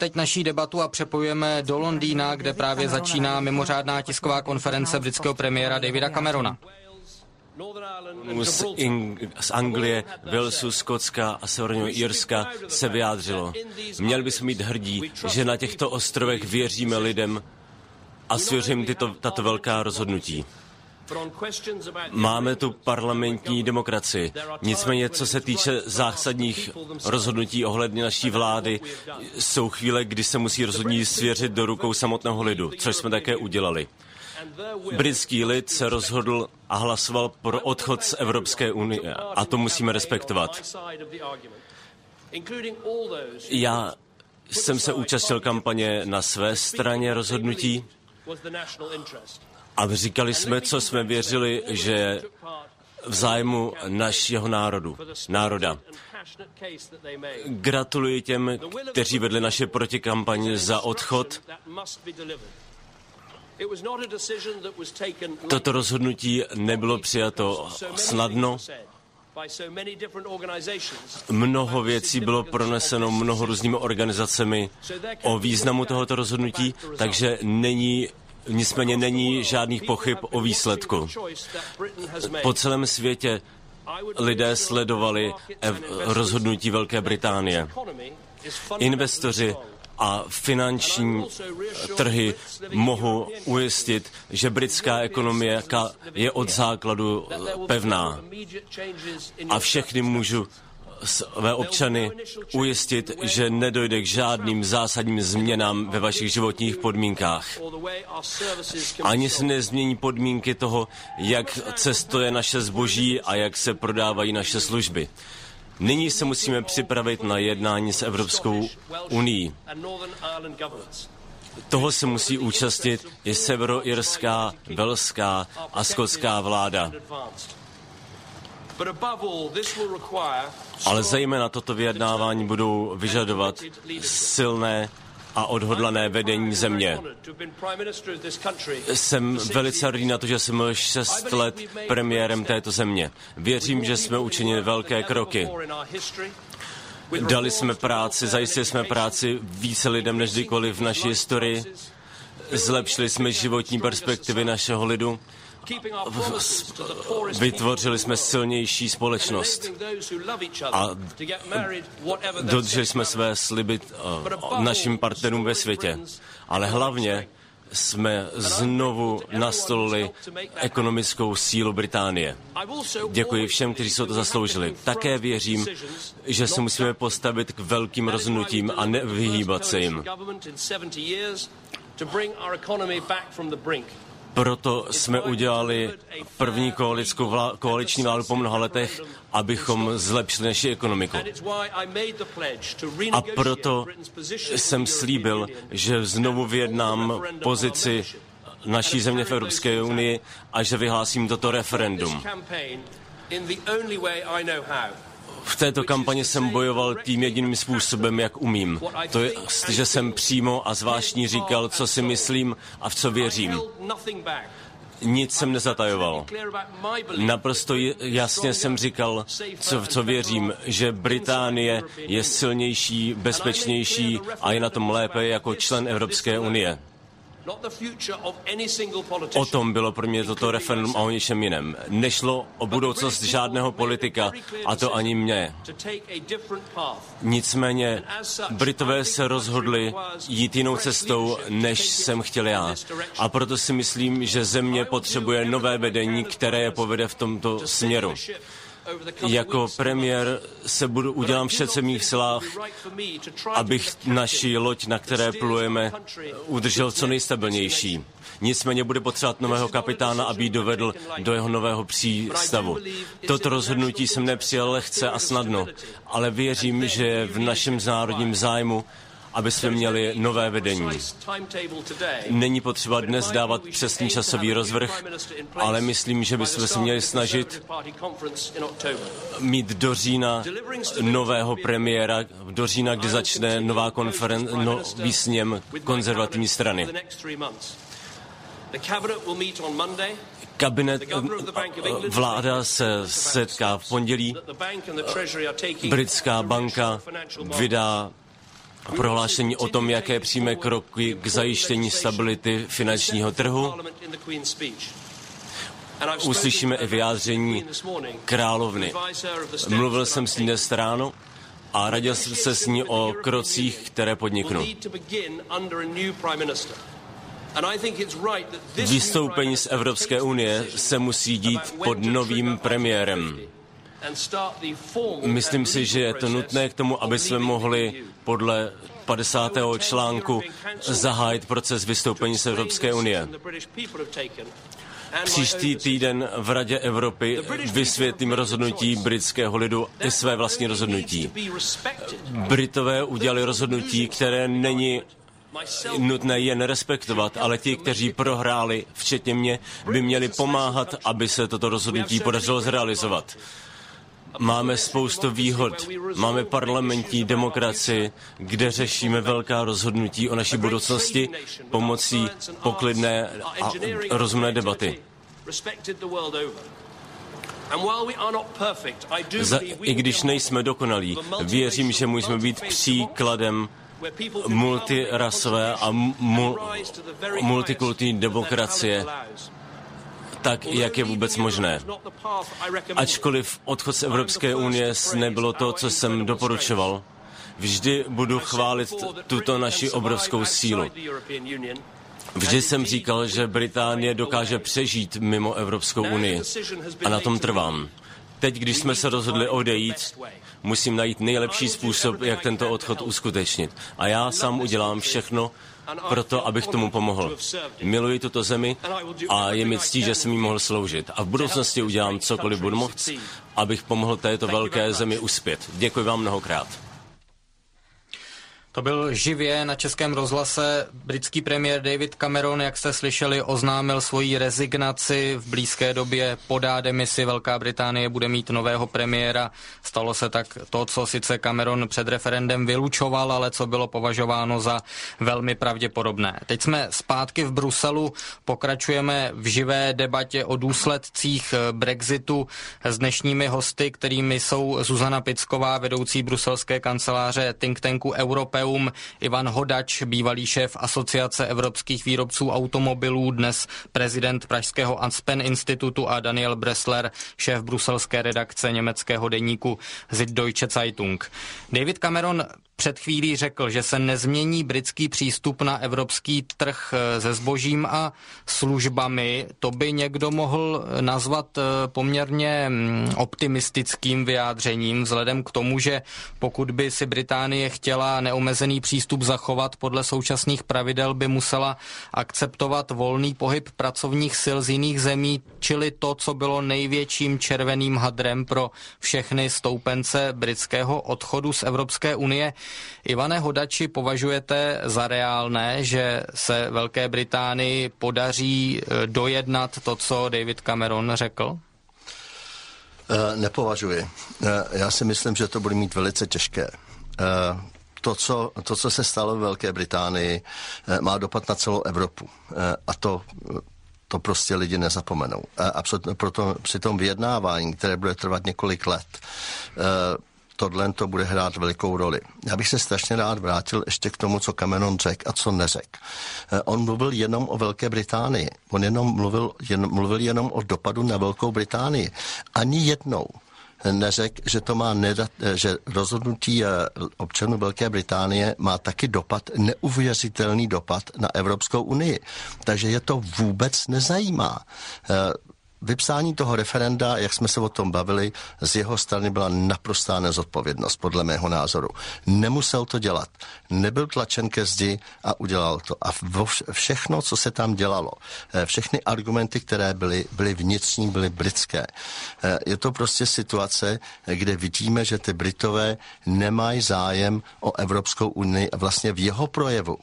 teď naší debatu a přepojujeme do Londýna, kde právě začíná mimořádná tisková konference britského premiéra Davida Camerona. Z Anglie, Walesu, Skotska a Severního Irska se vyjádřilo. Měli bychom být hrdí, že na těchto ostrovech věříme lidem a svěřím tato velká rozhodnutí. Máme tu parlamentní demokracii. Nicméně, co se týče zásadních rozhodnutí ohledně naší vlády, jsou chvíle, kdy se musí rozhodnutí svěřit do rukou samotného lidu, což jsme také udělali. Britský lid se rozhodl a hlasoval pro odchod z Evropské unie a to musíme respektovat. Já jsem se účastnil kampaně na své straně rozhodnutí a říkali jsme, co jsme věřili, že v zájmu našeho národa. Gratuluji těm, kteří vedli naše protikampaň za odchod. Toto rozhodnutí nebylo přijato snadno. Mnoho věcí bylo proneseno mnoho různými organizacemi o významu tohoto rozhodnutí, takže nicméně není žádných pochyb o výsledku. Po celém světě lidé sledovali rozhodnutí Velké Británie. Investoři a finanční trhy mohou ujistit, že britská ekonomika je od základu pevná. A všechny můžu své občany ujistit, že nedojde k žádným zásadním změnám ve vašich životních podmínkách. Ani se nezmění podmínky toho, jak cestuje naše zboží a jak se prodávají naše služby. Nyní se musíme připravit na jednání s Evropskou unií. Toho se musí účastnit i severoirská, welská a skotská vláda. Ale zejména toto vyjednávání budou vyžadovat silné a odhodlané vedení země. Jsem velice hrdý na to, že jsem byl 6 let premiérem této země. Věřím, že jsme učinili velké kroky. Dali jsme práci, zajistili jsme práci více lidem než kdykoliv v naší historii. Zlepšili jsme životní perspektivy našeho lidu. Vytvořili jsme silnější společnost a dodrželi jsme své sliby našim partnerům ve světě. Ale hlavně jsme znovu nastolili ekonomickou sílu Británie. Děkuji všem, kteří se to zasloužili. Také věřím, že se musíme postavit k velkým rozhodnutím a nevyhýbat se jim. Proto jsme udělali první koaliční vládu po mnoha letech, abychom zlepšili naši ekonomiku. A proto jsem slíbil, že znovu vyjednám pozici naší země v Evropské unii a že vyhlásím toto referendum. V této kampani jsem bojoval tím jediným způsobem, jak umím. To je, že jsem přímo a zvláštní říkal, co si myslím a v co věřím. Nic jsem nezatajoval. Naprosto jasně jsem říkal, co věřím, že Británie je silnější, bezpečnější a je na tom lépe jako člen Evropské unie. O tom bylo pro mě toto referendum a o ničem jiném. Nešlo o budoucnost žádného politika, a to ani mě. Nicméně Britové se rozhodli jít jinou cestou, než jsem chtěl já. A proto si myslím, že země potřebuje nové vedení, které je povede v tomto směru. Jako premiér udělám vše, co v mých silách, abych naši loď, na které plujeme, udržel co nejstabilnější. Nicméně bude potřebovat nového kapitána, aby ji dovedl do jeho nového přístavu. Toto rozhodnutí jsem nepřijal lehce a snadno, ale věřím, že je v našem národním zájmu, aby jsme měli nové vedení. Není potřeba dnes dávat přesný časový rozvrh, ale myslím, že bychom se měli snažit mít do října nového premiéra, do října, kdy začne nová nový sněm konzervativní strany. Vláda se setká v pondělí, britská banka vydá prohlášení o tom, jaké přijme kroky k zajištění stability finančního trhu. Uslyšíme i vyjádření královny. Mluvil jsem s ní dnes ráno a radil jsem se s ní o krocích, které podniknu. Vystoupení z Evropské unie se musí dít pod novým premiérem. Myslím si, že je to nutné k tomu, aby jsme mohli podle 50. článku zahájit proces vystoupení z Evropské unie. Příští týden v Radě Evropy vysvětlím rozhodnutí britského lidu i své vlastní rozhodnutí. Britové udělali rozhodnutí, které není nutné jen respektovat, ale ti, kteří prohráli, včetně mě, by měli pomáhat, aby se toto rozhodnutí podařilo zrealizovat. Máme spoustu výhod, máme parlamentní demokracii, kde řešíme velká rozhodnutí o naší budoucnosti pomocí poklidné a rozumné debaty. I když nejsme dokonalí, věřím, že můžeme být příkladem multirasové a multikulturní demokracie, tak, jak je vůbec možné. Ačkoliv odchod z Evropské unie nebylo to, co jsem doporučoval, vždy budu chválit tuto naši obrovskou sílu. Vždy jsem říkal, že Británie dokáže přežít mimo Evropskou unii a na tom trvám. Teď, když jsme se rozhodli odejít, musím najít nejlepší způsob, jak tento odchod uskutečnit. A já sám udělám všechno proto, abych tomu pomohl. Miluji tuto zemi a je mi ctí, že jsem jí mohl sloužit. A v budoucnosti udělám cokoliv budu moct, abych pomohl této velké zemi uspět. Děkuji vám mnohokrát. To byl živě na Českém rozhlase. Britský premiér David Cameron, jak jste slyšeli, oznámil svoji rezignaci. V blízké době podá demisi. Velká Británie bude mít nového premiéra. Stalo se tak to, co sice Cameron před referendem vylučoval, ale co bylo považováno za velmi pravděpodobné. Teď jsme zpátky v Bruselu. Pokračujeme v živé debatě o důsledcích Brexitu s dnešními hosty, kterými jsou Zuzana Picková, vedoucí bruselské kanceláře think tanku Europeum, Ivan Hodač, bývalý šéf Asociace evropských výrobců automobilů, dnes prezident pražského Aspen institutu, a Daniel Bressler, šéf bruselské redakce německého deníku Süddeutsche Zeitung. David Cameron před chvílí řekl, že se nezmění britský přístup na evropský trh se zbožím a službami. To by někdo mohl nazvat poměrně optimistickým vyjádřením, vzhledem k tomu, že pokud by si Británie chtěla neomezený přístup zachovat podle současných pravidel, by musela akceptovat volný pohyb pracovních sil z jiných zemí, čili to, co bylo největším červeným hadrem pro všechny stoupence britského odchodu z Evropské unie. Ivane Hodači, považujete za reálné, že se Velké Británii podaří dojednat to, co David Cameron řekl? Nepovažuji. Já si myslím, že to bude mít velice těžké. To, co se stalo v Velké Británii, má dopad na celou Evropu. A to prostě lidi nezapomenou. A proto při tom vyjednávání, které bude trvat několik let, tohle to bude hrát velikou roli. Já bych se strašně rád vrátil ještě k tomu, co Cameron řekl a co neřekl. On mluvil jenom o Velké Británii. On mluvil jenom o dopadu na Velkou Británii. Ani jednou neřekl, že že rozhodnutí občanů Velké Británie má taky neuvěřitelný dopad na Evropskou unii. Takže je to vůbec nezajímá. Vypsání toho referenda, jak jsme se o tom bavili, z jeho strany byla naprostá nezodpovědnost, podle mého názoru. Nemusel to dělat. Nebyl tlačen ke zdi a udělal to. A všechno, co se tam dělalo, všechny argumenty, které byly vnitřní, byly britské. Je to prostě situace, kde vidíme, že ty Britové nemají zájem o Evropskou unii. Vlastně v jeho projevu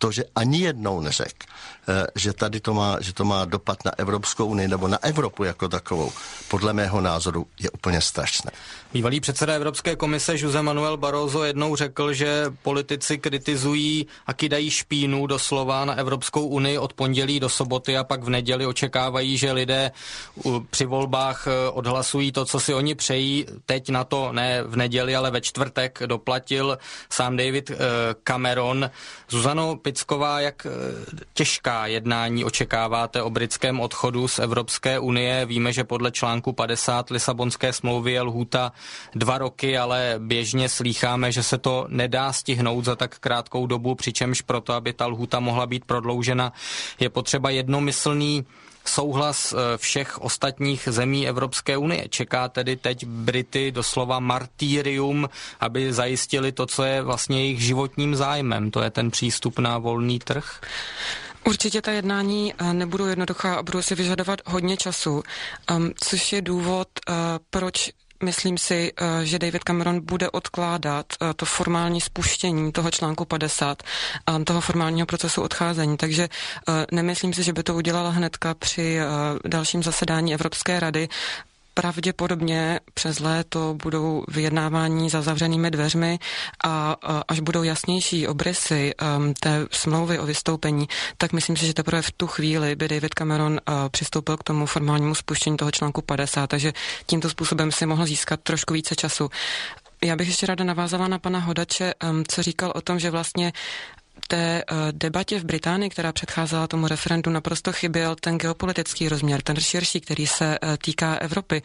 to, že ani jednou neřekl, že to má dopad na Evropskou unii nebo na Evropu jako takovou, podle mého názoru je úplně strašné. Bývalý předseda Evropské komise José Manuel Barroso jednou řekl, že politici kritizují a kydají špínu doslova na Evropskou unii od pondělí do soboty a pak v neděli očekávají, že lidé při volbách odhlasují to, co si oni přejí. Teď na to ne v neděli, ale ve čtvrtek doplatil sám David Cameron. Zuzano Picková, jak těžká jednání očekáváte o britském odchodu z Evropské unie? Víme, že podle článku 50 Lisabonské smlouvy je lhůta 2 roky, ale běžně slýcháme, že se to nedá stihnout za tak krátkou dobu, přičemž proto, aby ta lhůta mohla být prodloužena, je potřeba jednomyslný souhlas všech ostatních zemí Evropské unie. Čeká tedy teď Brity doslova martýrium, aby zajistili to, co je vlastně jejich životním zájmem. To je ten přístup na volný trh? Určitě ta jednání nebudou jednoduchá a budou si vyžadovat hodně času, což je důvod, proč myslím si, že David Cameron bude odkládat to formální spuštění toho článku 50, toho formálního procesu odcházení. Takže nemyslím si, že by to udělala hnedka při dalším zasedání Evropské rady. Pravděpodobně přes léto budou vyjednávání za zavřenými dveřmi a až budou jasnější obrysy té smlouvy o vystoupení, tak myslím si, že teprve v tu chvíli by David Cameron přistoupil k tomu formálnímu spuštění toho článku 50, takže tímto způsobem si mohl získat trošku více času. Já bych ještě ráda navázala na pana Hodače, co říkal o tom, že vlastně té debatě v Británii, která předcházela tomu referendu, naprosto chyběl ten geopolitický rozměr, ten širší, který se týká Evropy.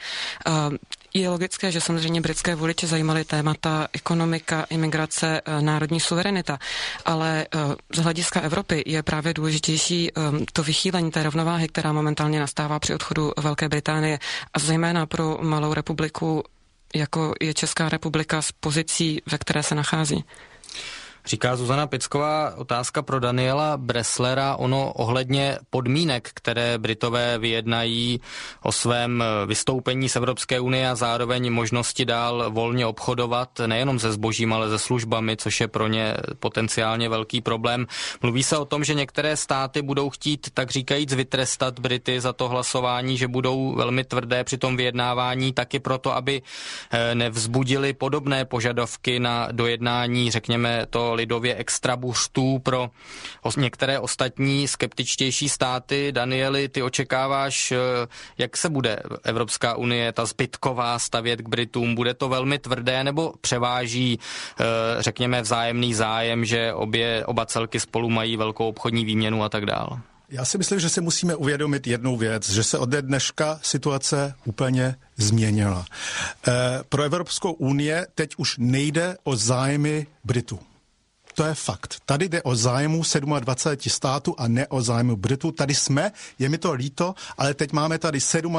Je logické, že samozřejmě britské voliče zajímaly témata ekonomika, imigrace, národní suverenita, ale z hlediska Evropy je právě důležitější to vychýlení té rovnováhy, která momentálně nastává při odchodu Velké Británie a zejména pro malou republiku, jako je Česká republika s pozicí, ve které se nachází. Říká Zuzana Picková, otázka pro Daniela Bresslera, ono ohledně podmínek, které Britové vyjednají o svém vystoupení z Evropské unie a zároveň možnosti dál volně obchodovat nejenom se zbožím, ale se službami, což je pro ně potenciálně velký problém. Mluví se o tom, že některé státy budou chtít, tak říkajíc, vytrestat Brity za to hlasování, že budou velmi tvrdé při tom vyjednávání, taky proto, aby nevzbudili podobné požadavky na dojednání, řekněme to lidově extra buřtů pro některé ostatní skeptičtější státy. Danieli, ty očekáváš, jak se bude Evropská unie, ta zbytková, stavět k Britům? Bude to velmi tvrdé nebo převáží, řekněme, vzájemný zájem, že oba celky spolu mají velkou obchodní výměnu a tak dále? Já si myslím, že si musíme uvědomit jednu věc, že se ode dneška situace úplně změnila. Pro Evropskou unii teď už nejde o zájmy Britů. To je fakt. Tady jde o zájmu 27 států a ne o zájmu Britů. Tady jsme, je mi to líto, ale teď máme tady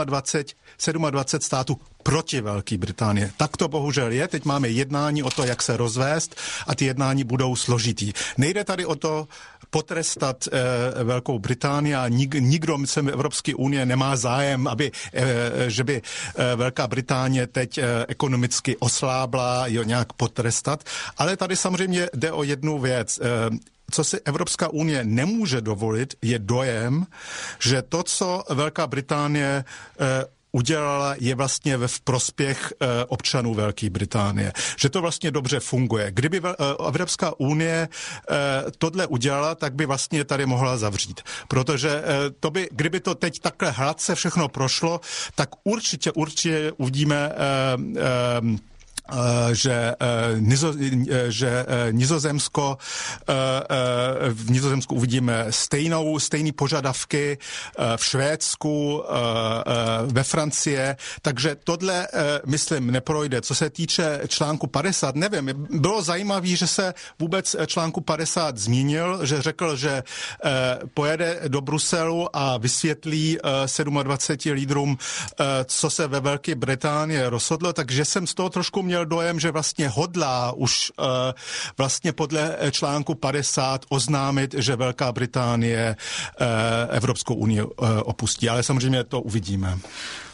27 států proti Velké Británie. Tak to bohužel je. Teď máme jednání o to, jak se rozvést a ty jednání budou složitý. Nejde tady o to potrestat Velkou Británii a nikdo, myslím, Evropské unie nemá zájem, že by Velká Británie teď ekonomicky oslábla, jo, nějak potrestat. Ale tady samozřejmě jde o jednu věc. Co si Evropská unie nemůže dovolit, je dojem, že to, co Velká Británie udělala, je vlastně v prospěch občanů Velké Británie. Že to vlastně dobře funguje. Kdyby Evropská unie tohle udělala, tak by vlastně tady mohla zavřít. Protože kdyby to teď takhle hladce všechno prošlo, tak určitě uvidíme v Nizozemsku uvidíme stejný požadavky, v Švédsku, ve Francie, takže tohle, myslím, neprojde. Co se týče článku 50, nevím, bylo zajímavé, že se vůbec článku 50 zmínil, že řekl, že pojede do Bruselu a vysvětlí 27 lídrům, co se ve Velké Británii rozhodlo, takže jsem z toho trošku měl dojem, že vlastně hodlá už vlastně podle článku 50 oznámit, že Velká Británie Evropskou unii opustí. Ale samozřejmě to uvidíme.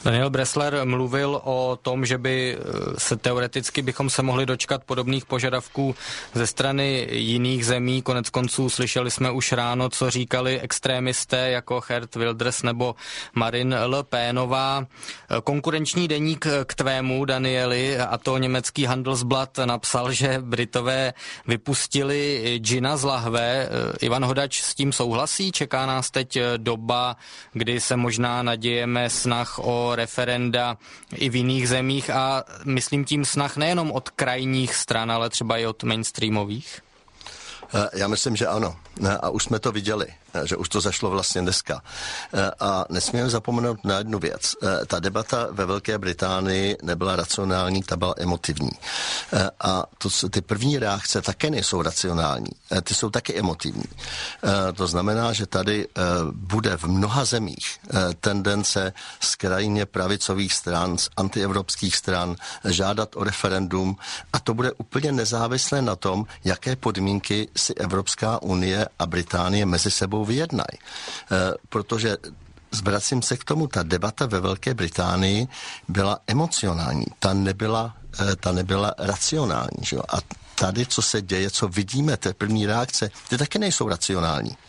Daniel Bressler mluvil o tom, že by se teoreticky bychom se mohli dočkat podobných požadavků ze strany jiných zemí. Konec konců slyšeli jsme už ráno, co říkali extrémisté jako Geert Wilders nebo Marine Le Penová. Konkurenční deník k tvému, Danieli, a to německý Handelsblatt, napsal, že Britové vypustili džina z lahve. Ivan Hodač s tím souhlasí? Čeká nás teď doba, kdy se možná nadějeme snah o referenda i v jiných zemích a myslím tím snah nejenom od krajních stran, ale třeba i od mainstreamových? Já myslím, že ano. A už jsme to viděli, že už to zašlo vlastně dneska. A nesmíme zapomenout na jednu věc. Ta debata ve Velké Británii nebyla racionální, ta byla emotivní. A ty první reakce také nejsou racionální. Ty jsou taky emotivní. To znamená, že tady bude v mnoha zemích tendence z krajně pravicových stran, z antievropských stran žádat o referendum a to bude úplně nezávislé na tom, jaké podmínky si Evropská unie a Británie mezi sebou vyjednají. Protože zvracím se k tomu, ta debata ve Velké Británii byla emocionální, ta nebyla racionální. Že jo? A tady, co se děje, co vidíme, ty první reakce, ty taky nejsou racionální.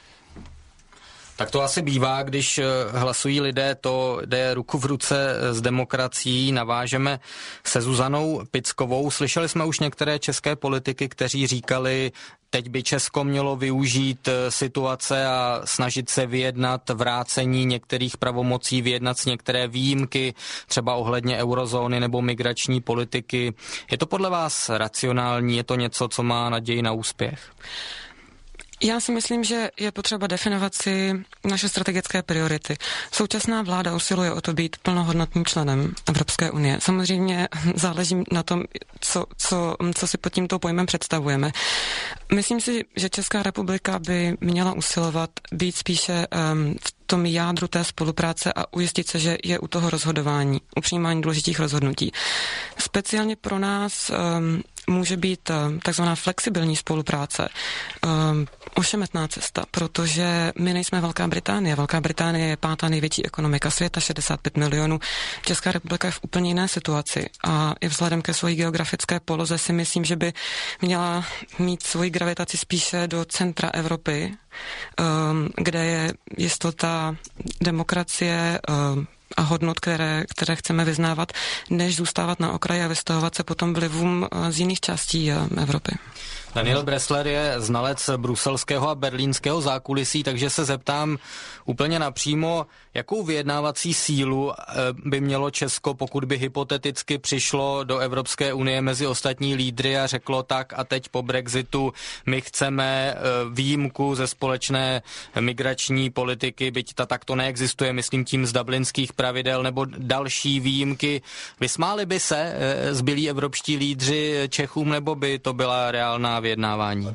Tak to asi bývá, když hlasují lidé, to jde ruku v ruce s demokracií. Navážeme se Zuzanou Pickovou. Slyšeli jsme už některé české politiky, kteří říkali, teď by Česko mělo využít situace a snažit se vyjednat vrácení některých pravomocí, vyjednat si některé výjimky, třeba ohledně eurozóny nebo migrační politiky. Je to podle vás racionální? Je to něco, co má naději na úspěch? Já si myslím, že je potřeba definovat si naše strategické priority. Současná vláda usiluje o to být plnohodnotným členem Evropské unie. Samozřejmě záleží na tom, co si pod tímto pojmem představujeme. Myslím si, že Česká republika by měla usilovat být spíše v tom jádru té spolupráce a ujistit se, že je u toho rozhodování, u přijímání důležitých rozhodnutí. Speciálně pro nás může být takzvaná flexibilní spolupráce, ošemetná cesta, protože my nejsme Velká Británie. Velká Británie je 5. největší ekonomika světa, 65 milionů. Česká republika je v úplně jiné situaci a i vzhledem ke své geografické poloze si myslím, že by měla mít svoji gravitaci spíše do centra Evropy, kde je jistota demokracie a hodnot, které chceme vyznávat, než zůstávat na okraji a vystavovat se potom vlivům z jiných částí Evropy. Daniel Bressler je znalec bruselského a berlínského zákulisí, takže se zeptám úplně napřímo, jakou vyjednávací sílu by mělo Česko, pokud by hypoteticky přišlo do Evropské unie mezi ostatní lídry a řeklo tak a teď po Brexitu my chceme výjimku ze společné migrační politiky, byť ta takto neexistuje, myslím tím z dublinských pravidel nebo další výjimky. Vysmáli by se zbylí evropští lídři Čechům, nebo by to byla reálná vyjednávání?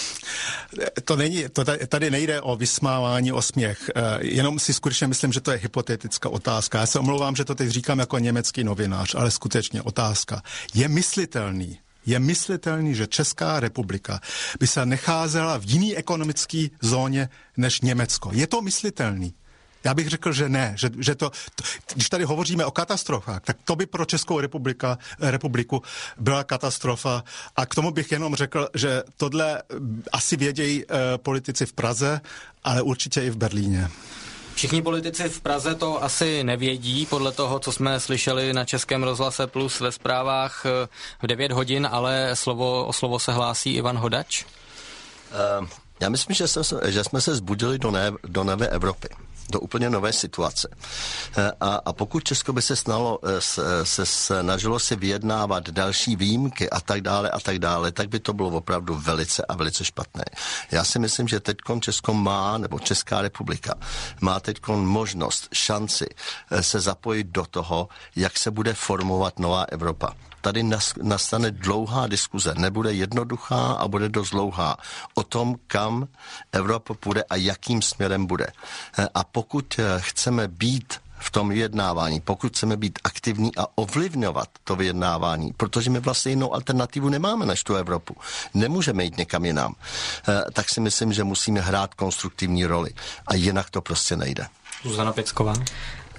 Tady nejde o vysmávání, o směch. Jenom si skutečně myslím, že to je hypotetická otázka. Já se omlouvám, že to teď říkám jako německý novinář, ale skutečně otázka. Je myslitelný, že Česká republika by se nacházela v jiný ekonomické zóně než Německo. Je to myslitelný? Já bych řekl, že ne, že to, když tady hovoříme o katastrofách, tak to by pro Českou republiku byla katastrofa a k tomu bych jenom řekl, že tohle asi vědějí politici v Praze, ale určitě i v Berlíně. Všichni politici v Praze to asi nevědí, podle toho, co jsme slyšeli na Českém rozhlase Plus ve zprávách v 9 hodin, ale o slovo se hlásí Ivan Hodač. Já myslím, že jsme se zbudili do nové Evropy, do úplně nové situace. A pokud Česko by se snažilo si vyjednávat další výjimky a tak dále, tak by to bylo opravdu velice a velice špatné. Já si myslím, že teďkon Česko má, nebo Česká republika má teďkon možnost, šanci se zapojit do toho, jak se bude formovat nová Evropa. Tady nastane dlouhá diskuze, nebude jednoduchá a bude dost dlouhá o tom, kam Evropa půjde a jakým směrem bude. A pokud chceme být v tom vyjednávání, pokud chceme být aktivní a ovlivňovat to vyjednávání, protože my vlastně jinou alternativu nemáme než tu Evropu, nemůžeme jít někam jinam, tak si myslím, že musíme hrát konstruktivní roli a jinak to prostě nejde. Zuzana Picková.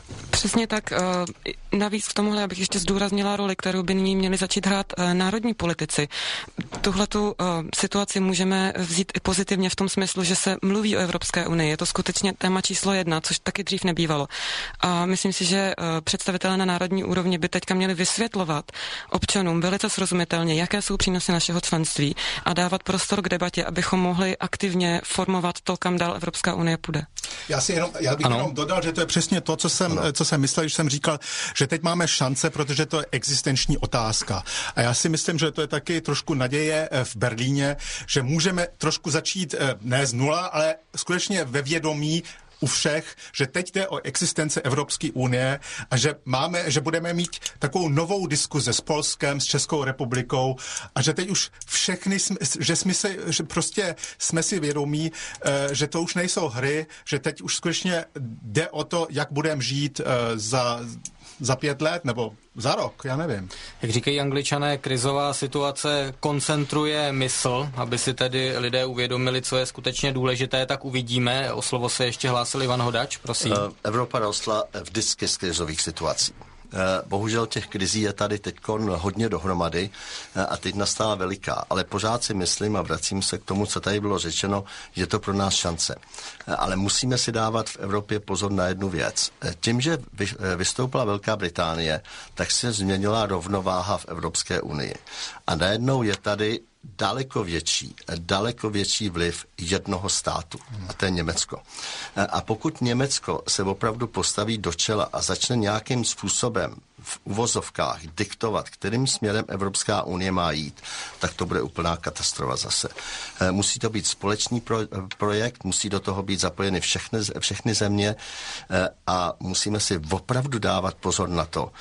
Přesně tak. Navíc k tomuhle abych ještě zdůraznila roli, kterou by nyní měli začít hrát národní politici. Tuhletu situaci můžeme vzít i pozitivně v tom smyslu, že se mluví o Evropské unii. Je to skutečně téma číslo 1, což taky dřív nebývalo. A myslím si, že představitelé na národní úrovni by teďka měli vysvětlovat občanům velice srozumitelně, jaké jsou přínosy našeho členství a dávat prostor k debatě, abychom mohli aktivně formovat to, kam dál Evropská unie půjde. Já bych jenom dodal, že to je přesně to, co jsem myslel, když jsem říkal, že teď máme šance, protože to je existenční otázka. A já si myslím, že to je taky trošku naděje v Berlíně, že můžeme trošku začít ne z nula, ale skutečně ve vědomí u všech, že teď jde o existenci Evropské unie a že budeme mít takovou novou diskuzi s Polskem, s Českou republikou a že teď už všechny, že prostě jsme si vědomí, že to už nejsou hry, že teď už skutečně jde o to, jak budeme žít za 5 let nebo za rok, já nevím. Jak říkají Angličané, krizová situace koncentruje mysl, aby si tedy lidé uvědomili, co je skutečně důležité, tak uvidíme. O slovo se ještě hlásil Ivan Hodač, prosím. Evropa rostla vždycky z krizových situací. Bohužel těch krizí je tady teď hodně dohromady a teď nastala veliká, ale pořád si myslím a vracím se k tomu, co tady bylo řečeno, že to pro nás šance. Ale musíme si dávat v Evropě pozor na jednu věc. Tím, že vystoupila Velká Británie, tak se změnila rovnováha v Evropské unii. A najednou je tady daleko větší vliv jednoho státu, a to je Německo. A pokud Německo se opravdu postaví do čela a začne nějakým způsobem v uvozovkách diktovat, kterým směrem Evropská unie má jít, tak to bude úplná katastrofa zase. Musí to být společný projekt, musí do toho být zapojeny všechny země a musíme si opravdu dávat pozor na to,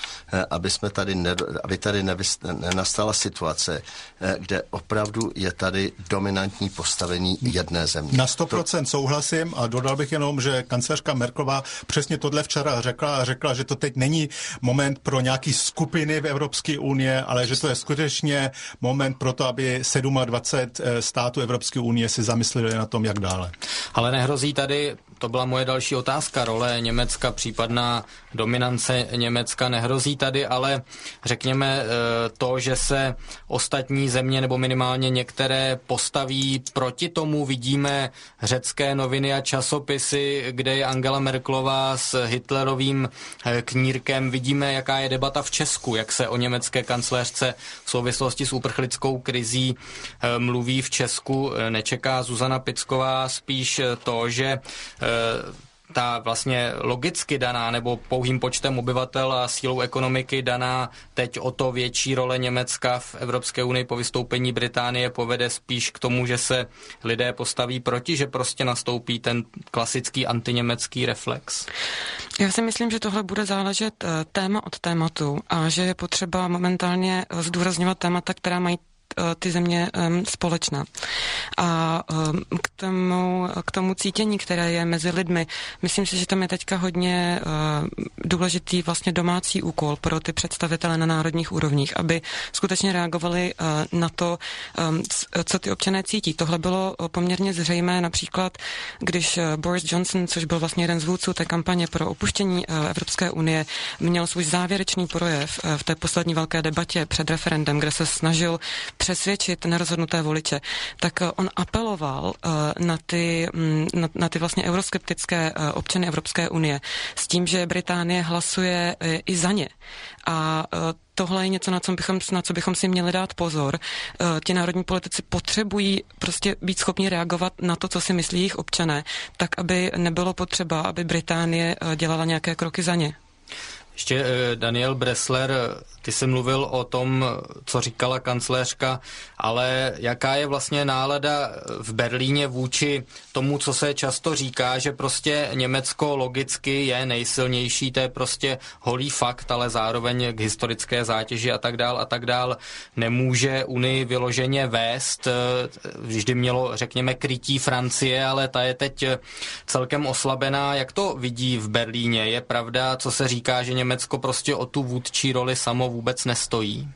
aby tady nenastala situace, kde opravdu je tady dominantní postavení jedné země. Na 100% souhlasím a dodal bych jenom, že kancléřka Merkelová přesně tohle včera řekla, že to teď není moment pro nějaký skupiny v Evropské unie, ale že to je skutečně moment pro to, aby 27 států Evropské unie si zamysleli na tom, jak dále. Ale nehrozí tady, to byla moje další otázka, role Německa, případná dominance Německa, nehrozí tady, ale řekněme to, že se ostatní země nebo minimálně některé postaví proti tomu. Vidíme řecké noviny a časopisy, kde je Angela Merkelová s Hitlerovým knírkem. Vidíme, jaká je debata v Česku, jak se o německé kancléřce v souvislosti s uprchlickou krizí mluví v Česku. Nečeká Zuzana Picková spíš to, že ta vlastně logicky daná nebo pouhým počtem obyvatel a sílou ekonomiky daná teď o to větší role Německa v Evropské unii po vystoupení Británie povede spíš k tomu, že se lidé postaví proti, že prostě nastoupí ten klasický antiněmecký reflex? Já si myslím, že tohle bude záležet téma od tématu a že je potřeba momentálně zdůrazňovat témata, která mají ty země společná. A k tomu cítění, které je mezi lidmi, myslím si, že tam je teďka hodně důležitý vlastně domácí úkol pro ty představitele na národních úrovních, aby skutečně reagovali na to, co ty občané cítí. Tohle bylo poměrně zřejmé například, když Boris Johnson, což byl vlastně jeden z vůdců té kampaně pro opuštění Evropské unie, měl svůj závěrečný projev v té poslední velké debatě před referendem, kde se snažil přesvědčit nerozhodnuté voliče, tak on apeloval na ty vlastně euroskeptické občany Evropské unie s tím, že Británie hlasuje i za ně. A tohle je něco, na co bychom si měli dát pozor. Ti národní politici potřebují prostě být schopni reagovat na to, co si myslí jejich občané, tak aby nebylo potřeba, aby Británie dělala nějaké kroky za ně. Ještě Daniel Bressler, ty jsi mluvil o tom, co říkala kancléřka, ale jaká je vlastně nálada v Berlíně vůči tomu, co se často říká, že prostě Německo logicky je nejsilnější, to je prostě holý fakt, ale zároveň k historické zátěži a tak dál nemůže Unii vyloženě vést. Vždy mělo, řekněme, krytí Francie, ale ta je teď celkem oslabená. Jak to vidí v Berlíně? Je pravda, co se říká, že Německo prostě o tu vůdčí roli samo vůbec nestojí?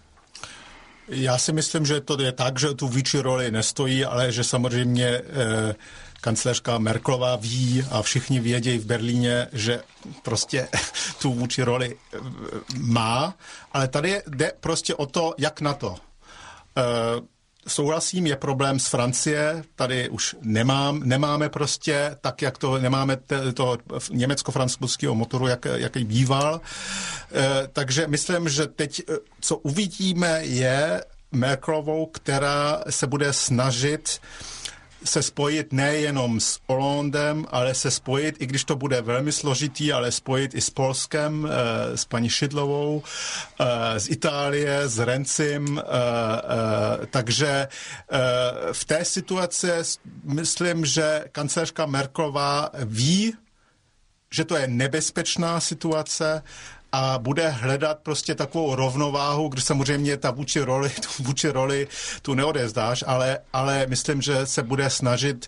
Já si myslím, že to je tak, že tu vůdčí roli nestojí, ale že samozřejmě kancléřka Merkelová ví a všichni vědějí v Berlíně, že prostě tu vůči roli má, ale tady jde prostě o to, jak na to. Souhlasím, je problém z Francie, tady už nemáme prostě tak, jak to, nemáme toho německo-francouzského motoru, jaký býval. Takže myslím, že teď, co uvidíme, je Merkelovou, která se bude snažit se spojit nejenom s Hollandem, ale se spojit, i když to bude velmi složitý, ale spojit i s Polskem, s paní Šidlovou, z Itálie, s Rencim. Takže v té situaci myslím, že kancléřka Merkelová ví, že to je nebezpečná situace a bude hledat prostě takovou rovnováhu, když samozřejmě ta vůči roli tu neodevzdáš, ale myslím, že se bude snažit,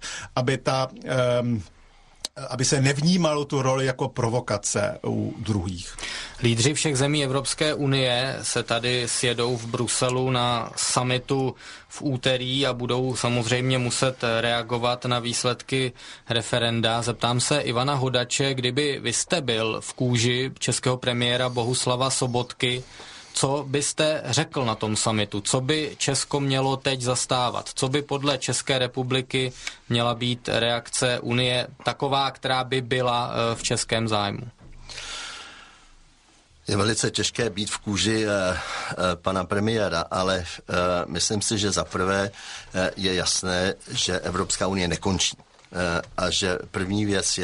aby se nevnímalo tu roli jako provokace u druhých. Lídři všech zemí Evropské unie se tady sjedou v Bruselu na summitu v úterý a budou samozřejmě muset reagovat na výsledky referenda. Zeptám se Ivana Hodače, kdyby vy jste byl v kůži českého premiéra Bohuslava Sobotky, co byste řekl na tom summitu? Co by Česko mělo teď zastávat? Co by podle České republiky měla být reakce Unie taková, která by byla v českém zájmu? Je velice těžké být v kůži pana premiéra, ale myslím si, že zaprvé je jasné, že Evropská unie nekončí. A že první věc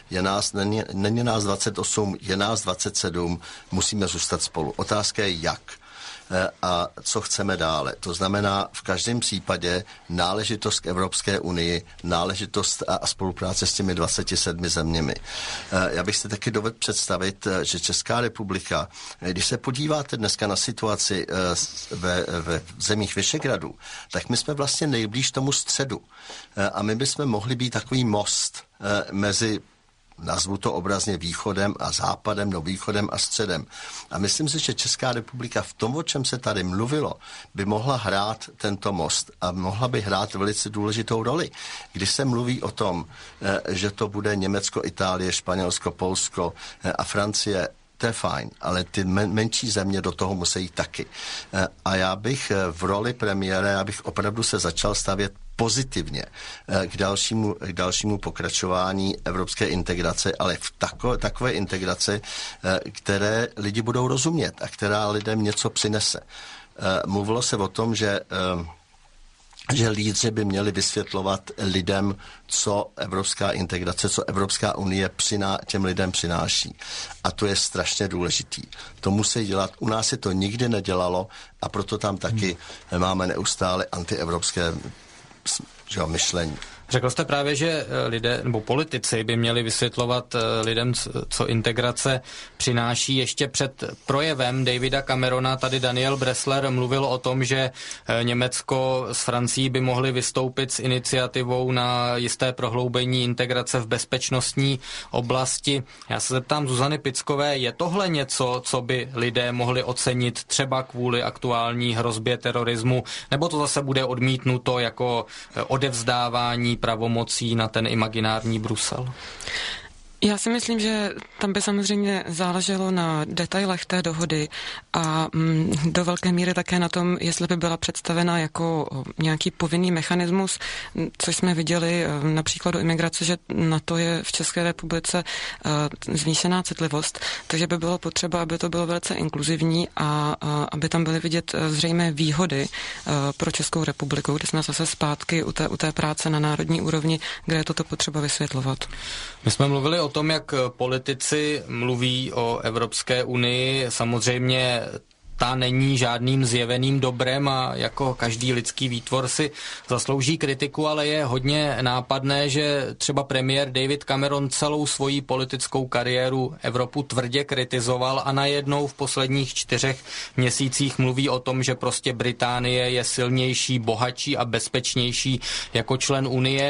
není nás 28, je nás 27, musíme zůstat spolu. Otázka je jak a co chceme dále. To znamená v každém případě náležitost k Evropské unii, náležitost a spolupráce s těmi 27 zeměmi. Já bych si taky dovedl představit, že Česká republika, když se podíváte dneska na situaci ve zemích Vyšehradu, tak my jsme vlastně nejblíž tomu středu. A my bychom mohli být takový most mezi, nazvu to obrazně, východem a západem, no východem a středem. A myslím si, že Česká republika v tom, o čem se tady mluvilo, by mohla hrát tento most a mohla by hrát velice důležitou roli. Když se mluví o tom, že to bude Německo, Itálie, Španělsko, Polsko a Francie, to je fajn, ale ty menší země do toho musí jít taky. A já bych v roli premiéra, já bych opravdu se začal stavět pozitivně k dalšímu pokračování evropské integrace, ale v takové integrace, které lidi budou rozumět a která lidem něco přinese. Mluvilo se o tom, že lídři by měli vysvětlovat lidem, co evropská integrace, co Evropská unie těm lidem přináší. A to je strašně důležitý. To musí dělat. U nás se to nikdy nedělalo a proto tam taky máme neustále antievropské myšlení. Řekl jste právě, že lidé nebo politici by měli vysvětlovat lidem, co integrace přináší. Ještě před projevem Davida Camerona tady Daniel Bressler mluvil o tom, že Německo s Francií by mohli vystoupit s iniciativou na jisté prohloubení integrace v bezpečnostní oblasti. Já se zeptám Zuzany Pickové, je tohle něco, co by lidé mohli ocenit třeba kvůli aktuální hrozbě terorismu, nebo to zase bude odmítnuto jako odevzdávání pravomocí na ten imaginární Brusel? Já si myslím, že tam by samozřejmě záleželo na detailech té dohody a do velké míry také na tom, jestli by byla představena jako nějaký povinný mechanismus, což jsme viděli například do imigrace, že na to je v České republice zvýšená citlivost, takže by bylo potřeba, aby to bylo velice inkluzivní a aby tam byly vidět zřejmé výhody pro Českou republiku, kde jsme zase zpátky u té práce na národní úrovni, kde je toto potřeba vysvětlovat. My jsme mluvili o tom, jak politici mluví o Evropské unii. Samozřejmě ta není žádným zjeveným dobrem a jako každý lidský výtvor si zaslouží kritiku, ale je hodně nápadné, že třeba premiér David Cameron celou svoji politickou kariéru Evropu tvrdě kritizoval a najednou v posledních 4 měsících mluví o tom, že prostě Británie je silnější, bohatší a bezpečnější jako člen Unie.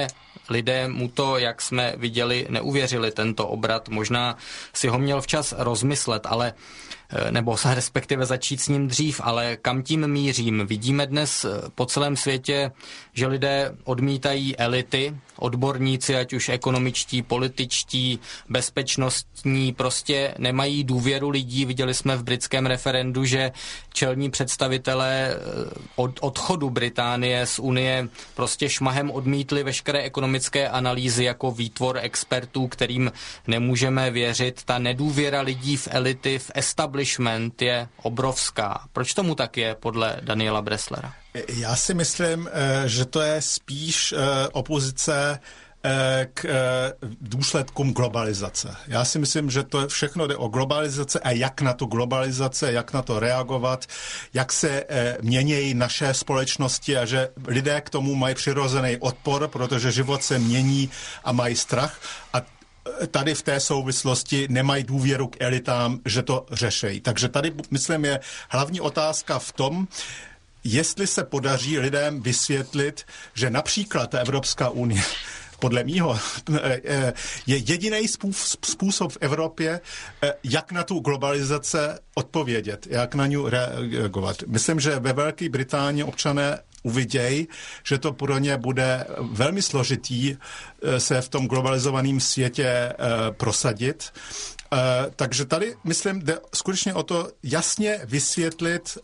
lidé mu to, jak jsme viděli, neuvěřili, tento obrat. Možná si ho měl včas rozmyslet, ale nebo se respektive začít s ním dřív, ale kam tím mířím? Vidíme dnes po celém světě, že lidé odmítají elity, odborníci, ať už ekonomičtí, političtí, bezpečnostní, prostě nemají důvěru lidí. Viděli jsme v britském referendu, že čelní představitelé od odchodu Británie z Unie prostě šmahem odmítli veškeré ekonomické analýzy jako výtvor expertů, kterým nemůžeme věřit. Ta nedůvěra lidí v elity, v establishment je obrovská. Proč tomu tak je podle Daniela Bresslera? Já si myslím, že to je spíš opozice k důsledkům globalizace. Já si myslím, že to všechno jde o globalizaci a jak na tu globalizaci, jak na to reagovat, jak se mění naše společnosti a že lidé k tomu mají přirozený odpor, protože život se mění a mají strach a tady v té souvislosti nemají důvěru k elitám, že to řeší. Takže tady, myslím, je hlavní otázka v tom, jestli se podaří lidem vysvětlit, že například ta Evropská unie podle mýho je jediný způsob v Evropě, jak na tu globalizace odpovědět, jak na ní reagovat. Myslím, že ve Velké Británii občané uvidějí, že to pro ně bude velmi složitý se v tom globalizovaném světě prosadit. Takže tady, myslím, jde skutečně o to jasně vysvětlit,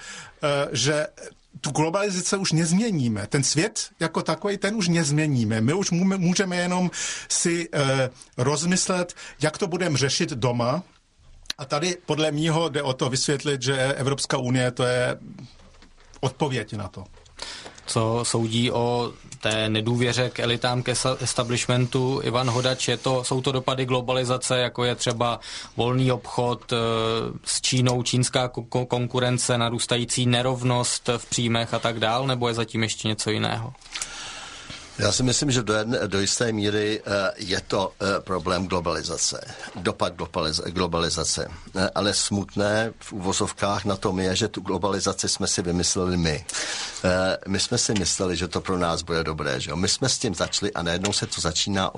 že tu globalizaci už nezměníme. Ten svět jako takový, ten už nezměníme. My už můžeme jenom si rozmyslet, jak to budeme řešit doma. A tady podle mýho jde o to vysvětlit, že Evropská unie to je odpověď na to. Co soudí o té nedůvěře k elitám, ke establishmentu Ivan Hodač, jsou to dopady globalizace, jako je třeba volný obchod s Čínou, čínská konkurence, narůstající nerovnost v příjmech a tak dál, nebo je zatím ještě něco jiného? Já si myslím, že do jisté míry je to problém globalizace, dopad globalizace. Ale smutné v uvozovkách na tom je, že tu globalizaci jsme si vymysleli my. My jsme si mysleli, že to pro nás bude dobré. Že? My jsme s tím začali a najednou se to začíná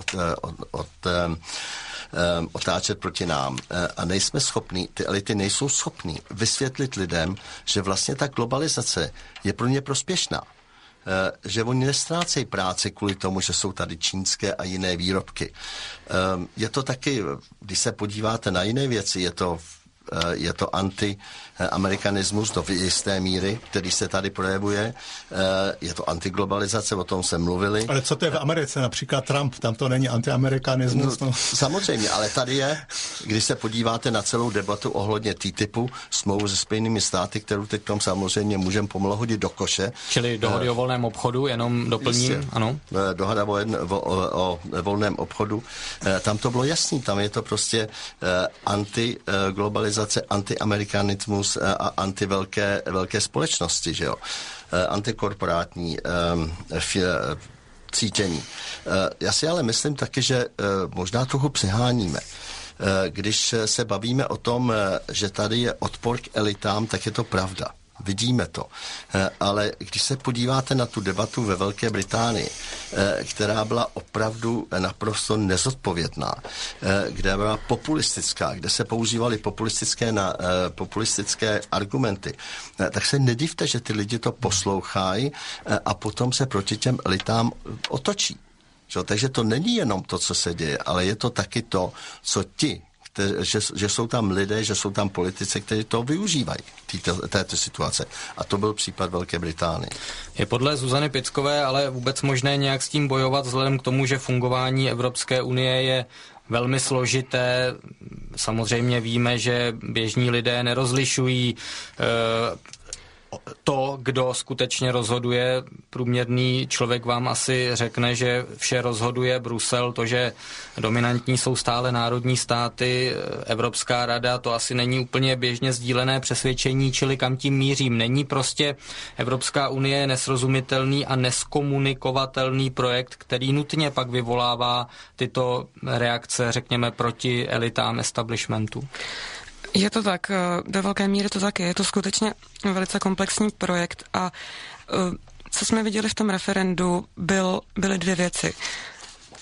otáčet proti nám. A nejsme schopní, ty elity nejsou schopní vysvětlit lidem, že vlastně ta globalizace je pro ně prospěšná. Že oni nestrácejí práci kvůli tomu, že jsou tady čínské a jiné výrobky. Je to taky, když se podíváte na jiné věci, je to antiamerikanismus do jisté míry, který se tady projevuje. Je to antiglobalizace, o tom se mluvili. Ale co to je v Americe? Například Trump, tam to není antiamerikanismus? No. Samozřejmě, ale tady je, když se podíváte na celou debatu ohledně TTIPu, smlouvu se Spojenými státy, kterou teď tam samozřejmě můžeme pomalu hodit do koše. Čili dohody o volném obchodu, jenom doplním, jistě, ano. Dohoda o volném obchodu. Tam to bylo jasný, tam je to prostě antiglobalizace, antiamerikanismus a antivelké společnosti, že jo. Antikorporátní cítění. Já si ale myslím taky, že možná trochu přeháníme. Když se bavíme o tom, že tady je odpor k elitám, tak je to pravda. Vidíme to. Ale když se podíváte na tu debatu ve Velké Británii, která byla opravdu naprosto nezodpovědná, kde byla populistická, kde se používaly populistické argumenty, tak se nedivte, že ty lidi to poslouchají a potom se proti těm elitám otočí. Takže to není jenom to, co se děje, ale je to taky to, co že jsou tam lidé, že jsou tam politici, kteří to využívají, této situace. A to byl případ Velké Británie. Je podle Zuzany Pickové ale vůbec možné nějak s tím bojovat vzhledem k tomu, že fungování Evropské unie je velmi složité. Samozřejmě víme, že běžní lidé nerozlišují to, kdo skutečně rozhoduje. Průměrný člověk vám asi řekne, že vše rozhoduje Brusel, to, že dominantní jsou stále národní státy, Evropská rada, to asi není úplně běžně sdílené přesvědčení, čili kam tím mířím. Není prostě Evropská unie nesrozumitelný a neskomunikovatelný projekt, který nutně pak vyvolává tyto reakce, řekněme, proti elitám establishmentu. Je to tak, do velké míry to tak je. Je to skutečně velice komplexní projekt a co jsme viděli v tom referendu, byly dvě věci.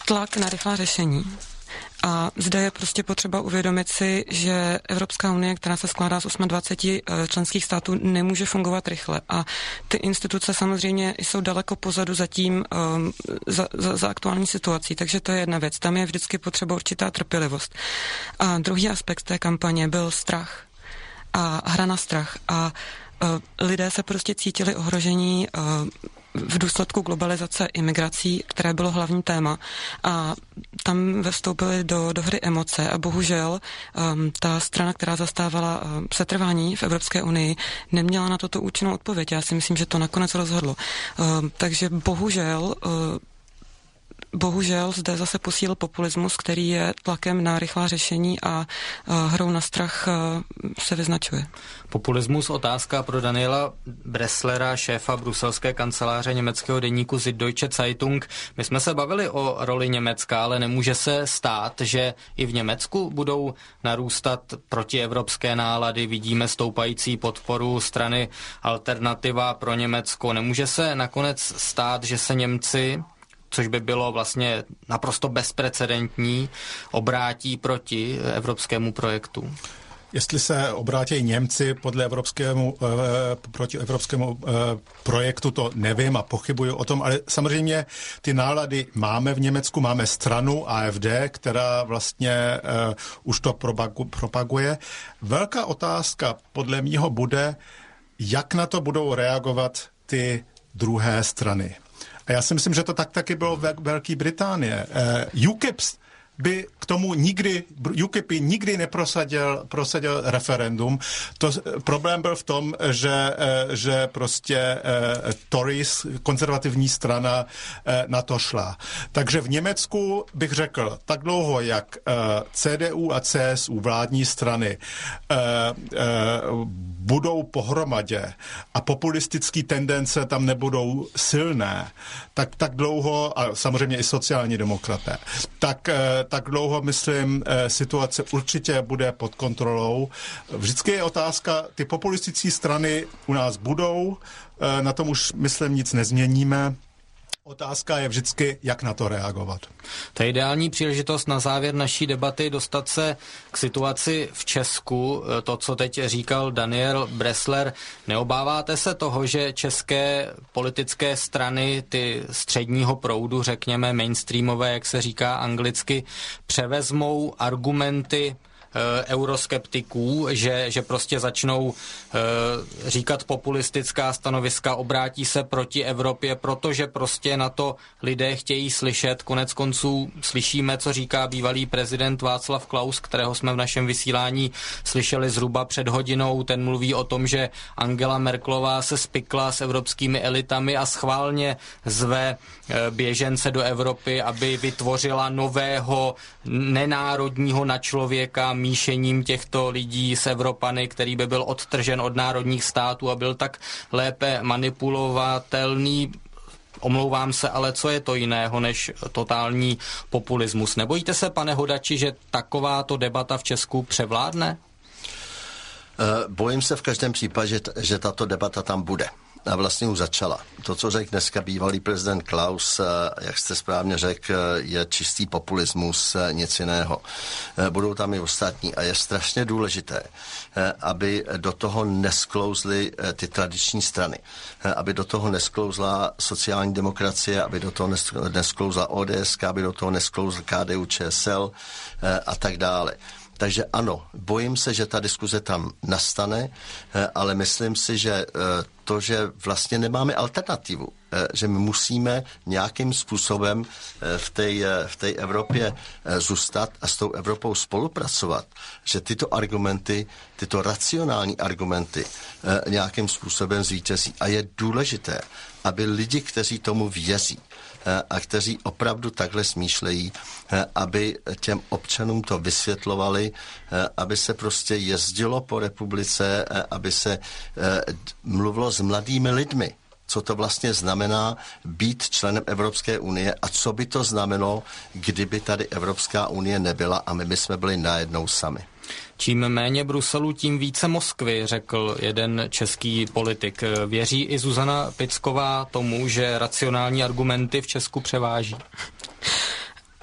tlak na rychlá řešení. A zde je prostě potřeba uvědomit si, že Evropská unie, která se skládá z 28 členských států, nemůže fungovat rychle. A ty instituce samozřejmě jsou daleko pozadu zatím za aktuální situací. Takže to je jedna věc. Tam je vždycky potřeba určitá trpělivost. A druhý aspekt té kampaně byl strach. A hra na strach. A lidé se prostě cítili ohrožení v důsledku globalizace imigrací, které bylo hlavní téma. A tam vstoupily do hry emoce a bohužel ta strana, která zastávala setrvání v Evropské unii, neměla na toto účinnou odpověď. Já si myslím, že to nakonec rozhodlo. Takže bohužel zde zase posílil populismus, který je tlakem na rychlá řešení a hrou na strach se vyznačuje. Populismus, otázka pro Daniela Bresslera, šéfa bruselské kanceláře německého deníku Süddeutsche Zeitung. My jsme se bavili o roli Německa, ale nemůže se stát, že i v Německu budou narůstat protievropské nálady. Vidíme stoupající podporu strany Alternativa pro Německo. Nemůže se nakonec stát, že se Němci, což by bylo vlastně naprosto bezprecedentní, obrátí proti evropskému projektu? Jestli se obrátí Němci proti evropskému projektu, to nevím a pochybuju o tom, ale samozřejmě ty nálady máme v Německu, máme stranu AfD, která vlastně už to propaguje. Velká otázka podle mýho bude, jak na to budou reagovat ty druhé strany. A já si myslím, že to taky bylo v Velké Británie. UKIP by k tomu UKIP nikdy neprosadil referendum. Problém byl v tom, že prostě Tories, konzervativní strana, na to šla. Takže v Německu bych řekl, tak dlouho, jak CDU a CSU, vládní strany, budou pohromadě a populistické tendence tam nebudou silné, tak dlouho, a samozřejmě i sociální demokraté, tak dlouho, myslím, situace určitě bude pod kontrolou. Vždycky je otázka, ty populistické strany u nás budou, na tom už, myslím, nic nezměníme. Otázka je vždycky, jak na to reagovat. To je ideální příležitost na závěr naší debaty dostat se k situaci v Česku. To, co teď říkal Daniel Bressler, neobáváte se toho, že české politické strany, ty středního proudu, řekněme mainstreamové, jak se říká anglicky, převezmou argumenty euroskeptiků, že prostě začnou říkat populistická stanoviska, obrátí se proti Evropě, protože prostě na to lidé chtějí slyšet. Konec konců slyšíme, co říká bývalý prezident Václav Klaus, kterého jsme v našem vysílání slyšeli zhruba před hodinou. Ten mluví o tom, že Angela Merkelová se spikla s evropskými elitami a schválně zve běžence do Evropy, aby vytvořila nového nenárodního na člověka míšením těchto lidí s Evropany, který by byl odtržen od národních států a byl tak lépe manipulovatelný. Omlouvám se, ale co je to jiného než totální populismus? Nebojíte se, pane Hodači, že takováto debata v Česku převládne? Bojím se v každém případě, že tato debata tam bude. A vlastně už začala. To, co řekl dneska bývalý prezident Klaus, jak jste správně řekl, je čistý populismus, nic jiného. Budou tam i ostatní a je strašně důležité, aby do toho nesklouzly ty tradiční strany, aby do toho nesklouzla sociální demokracie, aby do toho nesklouzla ODS, aby do toho nesklouzla KDU, ČSL a tak dále. Takže ano, bojím se, že ta diskuze tam nastane, ale myslím si, že to, že vlastně nemáme alternativu, že my musíme nějakým způsobem v té Evropě zůstat a s tou Evropou spolupracovat, že tyto argumenty, tyto racionální argumenty nějakým způsobem zvítězí. A je důležité, aby lidi, kteří tomu věří, a kteří opravdu takhle smýšlejí, aby těm občanům to vysvětlovali, aby se prostě jezdilo po republice, aby se mluvilo s mladými lidmi, co to vlastně znamená být členem Evropské unie a co by to znamenalo, kdyby tady Evropská unie nebyla a my bychom byli najednou sami. Čím méně Bruselu, tím více Moskvy, řekl jeden český politik. Věří i Zuzana Picková tomu, že racionální argumenty v Česku převáží?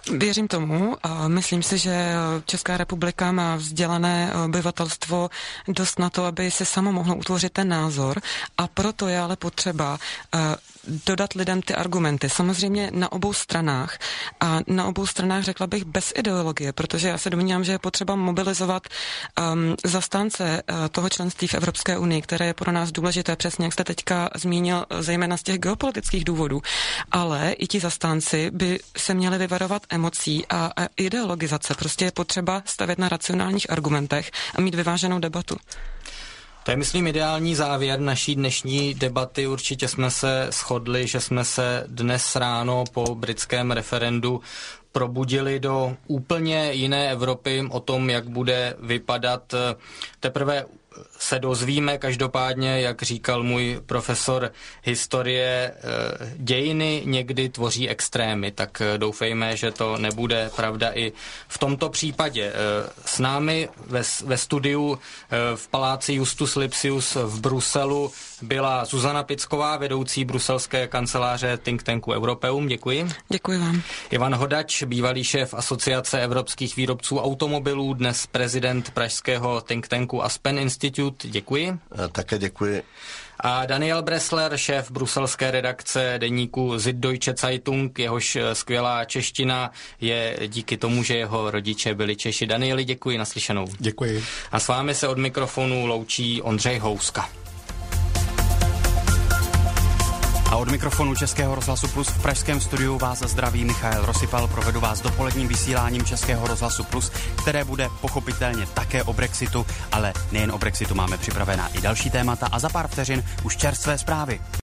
Věřím tomu a myslím si, že Česká republika má vzdělané obyvatelstvo dost na to, aby si samo mohlo utvořit ten názor, a proto je ale potřeba dodat lidem ty argumenty. Samozřejmě na obou stranách, a na obou stranách řekla bych bez ideologie, protože já se domnívám, že je potřeba mobilizovat zastánce toho členství v Evropské unii, které je pro nás důležité, přesně jak jste teďka zmínil, zejména z těch geopolitických důvodů. Ale i ti zastánci by se měli vyvarovat emocí a ideologizace. Prostě je potřeba stavět na racionálních argumentech a mít vyváženou debatu. To je, myslím, ideální závěr naší dnešní debaty. Určitě jsme se shodli, že jsme se dnes ráno po britském referendu probudili do úplně jiné Evropy. O tom, jak bude vypadat, teprve se dozvíme. Každopádně, jak říkal můj profesor historie, dějiny někdy tvoří extrémy, tak doufejme, že to nebude pravda i v tomto případě. S námi ve studiu v paláci Justus Lipsius v Bruselu byla Zuzana Picková, vedoucí bruselské kanceláře think tanku Europeum. Děkuji. Děkuji vám. Ivan Hodač, bývalý šéf Asociace evropských výrobců automobilů, dnes prezident pražského think tanku Aspen Institute. Děkuji. Také děkuji. A Daniel Bressler, šéf bruselské redakce deníku Süddeutsche Zeitung, jehož skvělá čeština je díky tomu, že jeho rodiče byli Češi. Danieli, děkuji, naslyšenou. Děkuji. A s vámi se od mikrofonu loučí Ondřej Houska. A od mikrofonu Českého rozhlasu Plus v pražském studiu vás zdraví Michael Rosypal. Provedu vás dopoledním vysíláním Českého rozhlasu Plus, které bude pochopitelně také o Brexitu, ale nejen o Brexitu, máme připravená i další témata a za pár vteřin už čerstvé zprávy.